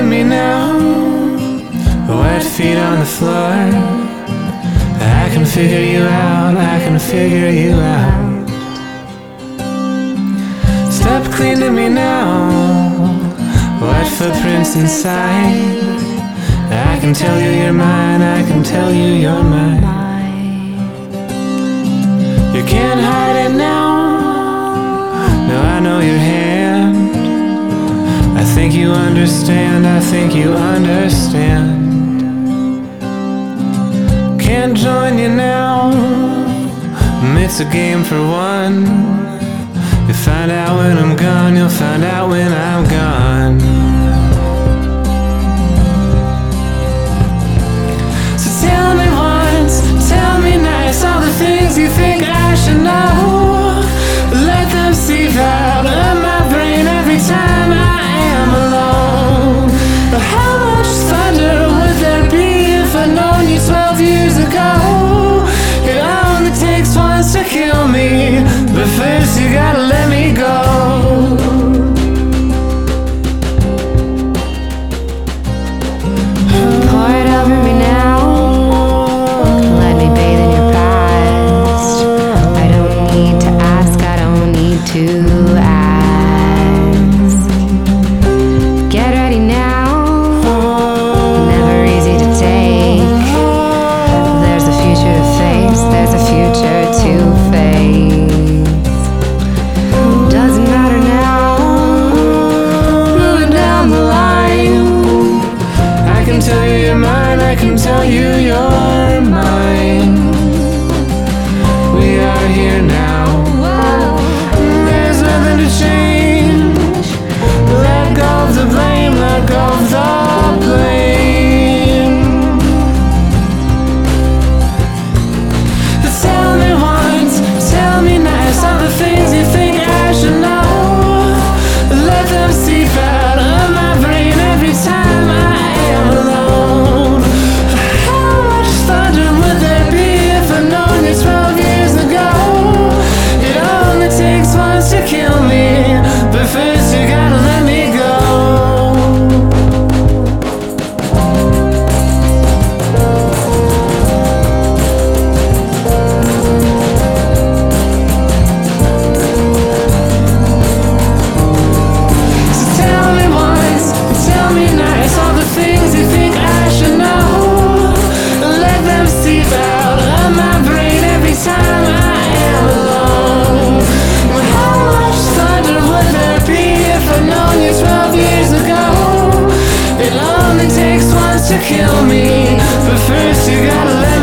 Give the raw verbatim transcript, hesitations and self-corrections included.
cleaning me now, wet feet on the floor. I can figure you out, I can figure you out. Step clean to me now, wet footprints inside. I can tell you you're mine, I can tell you you're mine. You can't hide it now, no, I know your hand. I think you understand, I think you understand. Can't join you now, it's a game for one. You'll find out when I'm gone, you'll find out when I'm gone. So tell me once, tell me nice, all the things you think I should know. Let them seep out of my brain every time I am alone. But how much thunder would there be if I'd known you twelve years ago? It only takes once to kill me, but first you gotta let me go. Pour it over me now, let me bathe in your past. I don't need to ask, I don't need to ask. Get ready now, never easy to take. There's a future to face, there's a future to face. Doesn't matter now, moving down the line. I can tell you you're mine, I can tell you you're mine. We are here now, there's nothing to change. Let go of the blame, let go of the blame. Tell me once, tell me nice, all the things you think I should know. Let them seep out of my brain every time I am alone. How much thunder would there be if I'd known you twelve years ago? It only takes once to kill me, but first you gotta let me go. So tell me once, tell me nice, all the things you think I should know. Let them seep out of my brain every time I am alone. Well, how much thunder would there be if I'd known you twelve years ago? It only takes once to kill me, but first you gotta let me